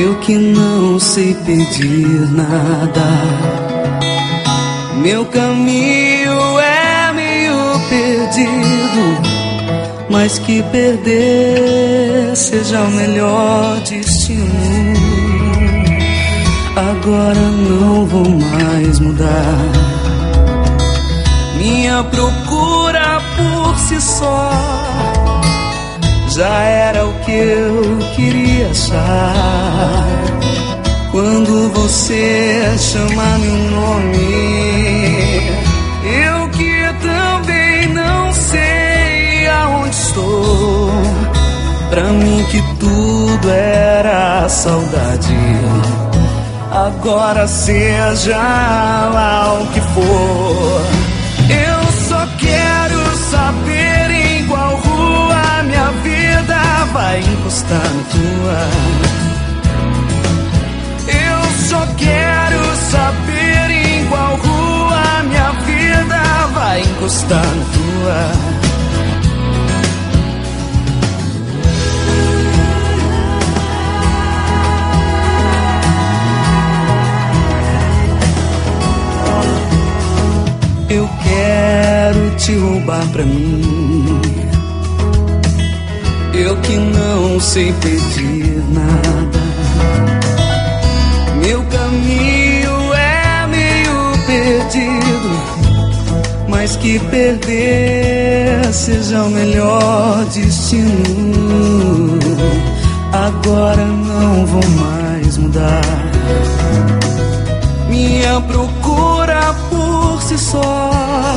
Eu que não sei pedir nada, meu caminho é meio perdido, mas que perder seja o melhor destino. Agora não vou mais mudar, minha procura por si só já era o que eu queria achar. Quando você chama meu nome, eu que também não sei aonde estou. Pra mim que tudo era saudade, agora seja lá o que for. Eu só quero saber em qual rua minha vida vai encostar na tua. Eu só quero saber em qual rua minha vida vai encostar na tua. Eu quero te roubar pra mim, eu que não sei pedir nada. Meu caminho é meio perdido, mas que perder seja o melhor destino. Agora não vou mais mudar, minha procura por si só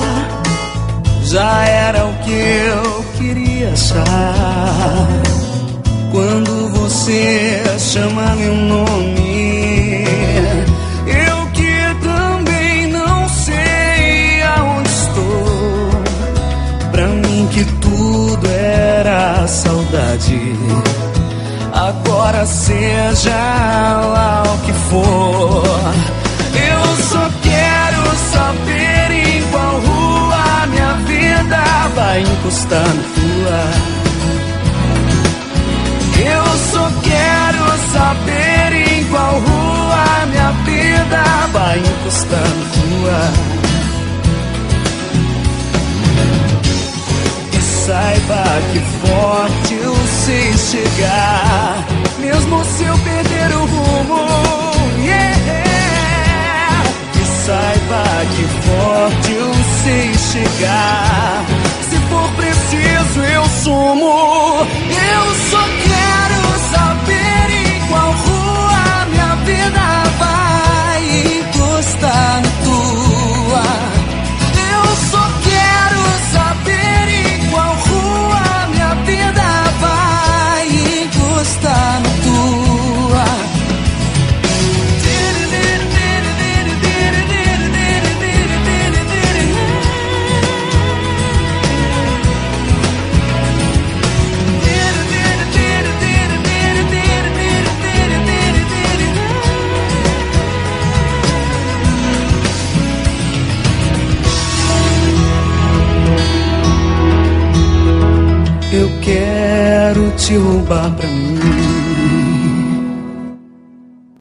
já era o que eu queria achar. Quando você chama meu nome, eu que também não sei aonde estou. Pra mim que tudo era saudade, agora seja lá o que for. Eu só quero saber em qual rua minha vida vai encostar na tua. Eu só quero saber em qual rua minha vida vai encostar na tua. E saiba que forte eu sei chegar, mesmo se eu perder o rumo. Saiba que forte eu sei chegar, se for preciso eu sumo. Eu só quero saber em qual rua minha vida vai encostar na tua. Eu só quero saber em qual rua minha vida vai encostar na tua. Eu quero te roubar pra mim,